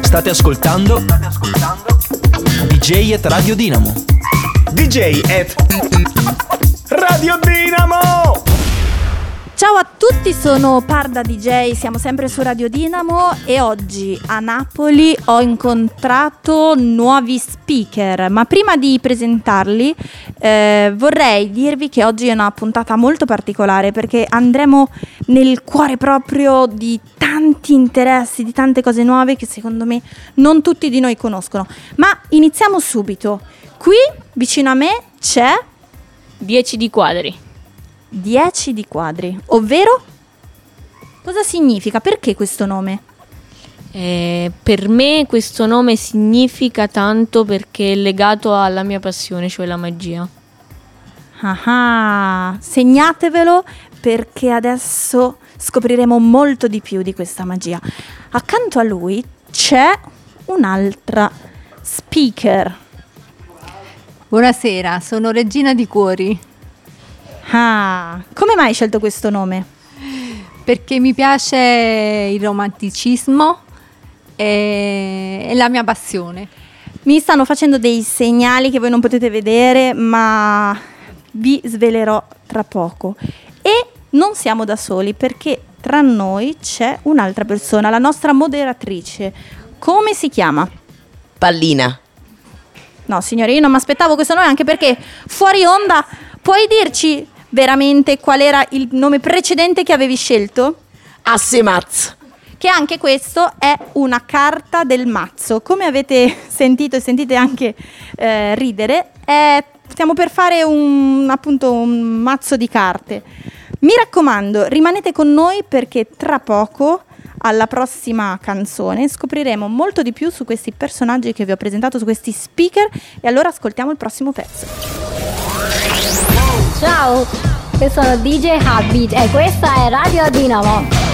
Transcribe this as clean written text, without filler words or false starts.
State ascoltando DJ at Radio Dinamo. DJ at Radio Dinamo. Ciao a tutti, sono Parda DJ, siamo sempre su Radio Dinamo e oggi a Napoli ho incontrato nuovi speaker, ma prima di presentarli vorrei dirvi che oggi è una puntata molto particolare perché andremo nel cuore proprio di tanti interessi, di tante cose nuove che secondo me non tutti di noi conoscono. Ma iniziamo subito. Qui vicino a me c'è 10 di quadri. 10 di quadri, ovvero cosa significa? Perché questo nome? Per me questo nome significa tanto perché è legato alla mia passione, cioè la magia. Ah, segnatevelo perché adesso scopriremo molto di più di questa magia. Accanto a lui c'è un'altra speaker. Buonasera, sono Regina di Cuori. Ah, come mai hai scelto questo nome? Perché mi piace il romanticismo e la mia passione. Mi stanno facendo dei segnali che voi non potete vedere, ma vi svelerò tra poco. E non siamo da soli perché tra noi c'è un'altra persona, la nostra moderatrice. Come si chiama? Pallina. No, signore, io non mi aspettavo questo nome, anche perché fuori onda puoi dirci veramente qual era il nome precedente che avevi scelto? Assemaz. Che anche questo è una carta del mazzo. Come avete sentito e sentite anche ridere, stiamo per fare un mazzo di carte. Mi raccomando, rimanete con noi perché tra poco, alla prossima canzone, scopriremo molto di più su questi personaggi che vi ho presentato, su questi speaker, e allora ascoltiamo il prossimo pezzo. Ciao, io sono DJ Heartbeat e questa è Radio Dinamo.